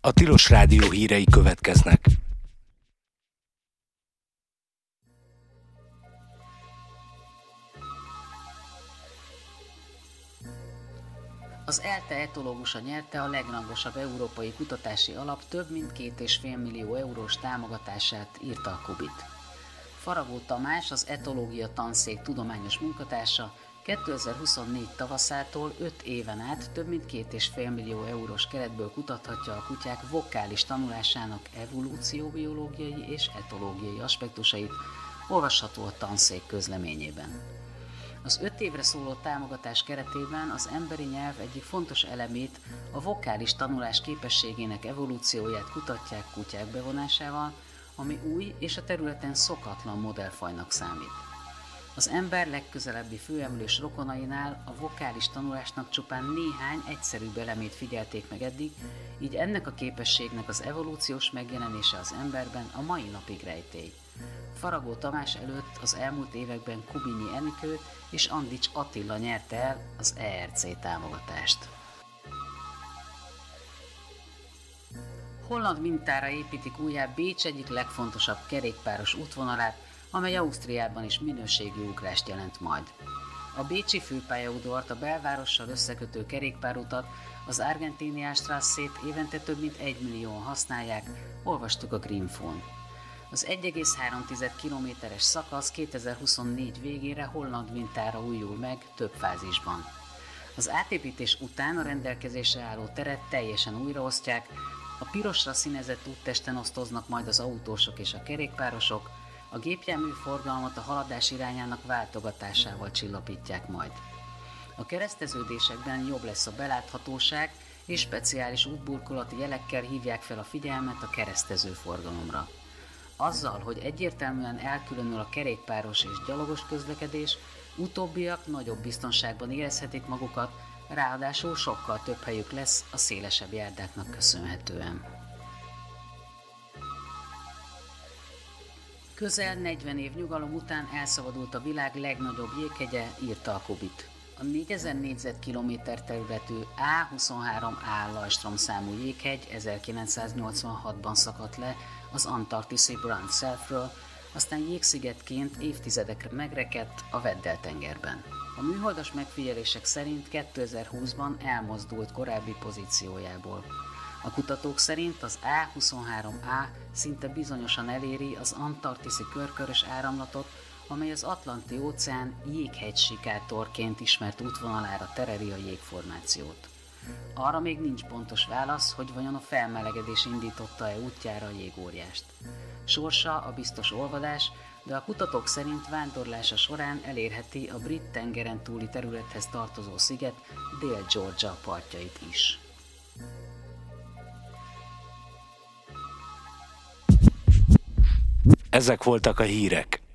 A Tilos Rádió hírei következnek. Az ELTE etológusa nyerte a legrangosabb európai kutatási alap több mint 2,5 millió eurós támogatását, írta a Kubit. Faragó Tamás, az etológia tanszék tudományos munkatársa 2024 tavaszától 5 éven át több mint 2,5 millió eurós keretből kutathatja a kutyák vokális tanulásának evolúcióbiológiai és etológiai aspektusait, olvasható a tanszék közleményében. Az 5 évre szóló támogatás keretében az emberi nyelv egyik fontos elemét, a vokális tanulás képességének evolúcióját kutatják kutyák bevonásával, ami új és a területen szokatlan modellfajnak számít. Az ember legközelebbi főemlős rokonainál a vokális tanulásnak csupán néhány egyszerűbb elemét figyelték meg eddig, így ennek a képességnek az evolúciós megjelenése az emberben a mai napig rejtély. Faragó Tamás előtt az elmúlt években Kubinyi Enikő és Andics Attila nyerte el az ERC támogatást. Holland mintára építik újjá Bécs egyik legfontosabb kerékpáros útvonalát, amely Ausztriában is minőségi ugrást jelent majd. A bécsi főpályaudvart, a belvárossal összekötő kerékpárutat, az Argentiniastrasszét évente több mint 1 millióan használják, olvastuk a Greenfón. Az 1,3 kilométeres szakasz 2024 végére holland mintára újul meg több fázisban. Az átépítés után a rendelkezésre álló teret teljesen újraosztják, a pirosra színezett úttesten osztoznak majd az autósok és a kerékpárosok, a gépjármű forgalmat a haladás irányának váltogatásával csillapítják majd. A kereszteződésekben jobb lesz a beláthatóság, és speciális útburkolati jelekkel hívják fel a figyelmet a keresztező forgalomra. Azzal, hogy egyértelműen elkülönül a kerékpáros és gyalogos közlekedés, utóbbiak nagyobb biztonságban érezhetik magukat, ráadásul sokkal több helyük lesz a szélesebb járdáknak köszönhetően. Közel 40 év nyugalom után elszabadult a világ legnagyobb jéghegye, írta a Kubit. A 4000 négyzetkilométer területű A23A Lajstrom számú jéghegy 1986-ban szakadt le az antarktiszi Brant Selfről, aztán jégszigetként évtizedekre megrekedt a Weddell-tengerben. A műholdas megfigyelések szerint 2020-ban elmozdult korábbi pozíciójából. A kutatók szerint az A23A szinte bizonyosan eléri az antarktiszi körkörös áramlatot, amely az Atlanti-óceán jéghegysikátorként ismert útvonalára tereli a jégformációt. Arra még nincs pontos válasz, hogy vajon a felmelegedés indította-e útjára a jégóriást. Sorsa a biztos olvadás, de a kutatók szerint vándorlása során elérheti a brit tengeren túli területhez tartozó sziget Dél-Georgia partjait is. Ezek voltak a hírek.